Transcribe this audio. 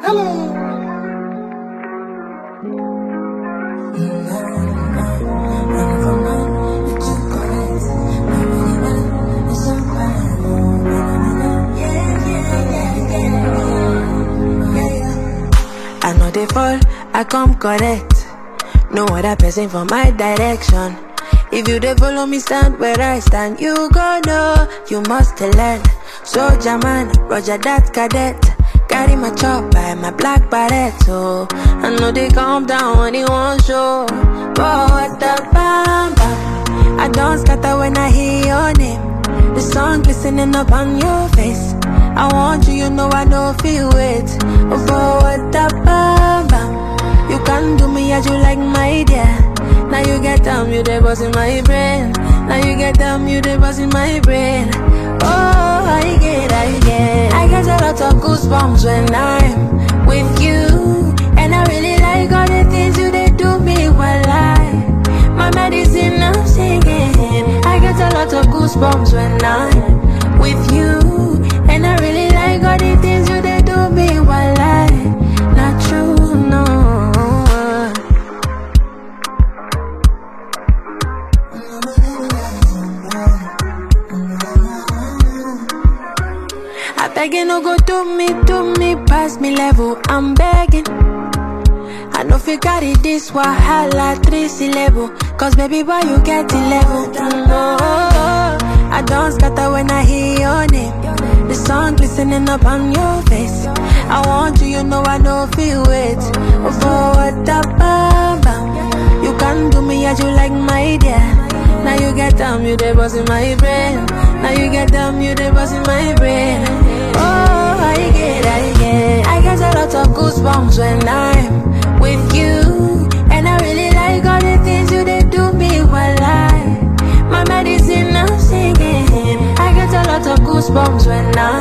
I know they fall, I come correct. No other person for my direction. If you dey follow me, stand where I stand. You go know, you must learn. Soldier man, Roger that cadet. Carry my chop by my black barret. So I know they calm down when they want show. But what the bam bam, I don't scatter when I hear your name. The song glistening up on your face. I want you, you know I don't feel it. For what the bam bam, you can do me as you like, my dear. Now you get down, you the boss in my brain. Now you get down, you the boss in my brain. Oh, I get a lot of goosebumps when I'm with you. And I really like all the things you they do me while my medicine I'm singing. I get a lot of goosebumps when I'm with you. And I really like all the things you they do me while not true, no. I begging no go do me, pass me level, I'm begging. I know if you got it this wahala 3 syllable. Cause baby boy you get 11. No, I don't scatter when I hear your name. The song glistening up on your face. I want you, you know I don't feel it. For what the bam bam, you can do me as you like, my dear. Now you get down, you the boss in my brain. Now you get down, you the boss in my brain. Oh, I get a lot of goosebumps when I'm with you. And I really like all the things you they do me while my medicine I'm singing. I get a lot of goosebumps when I'm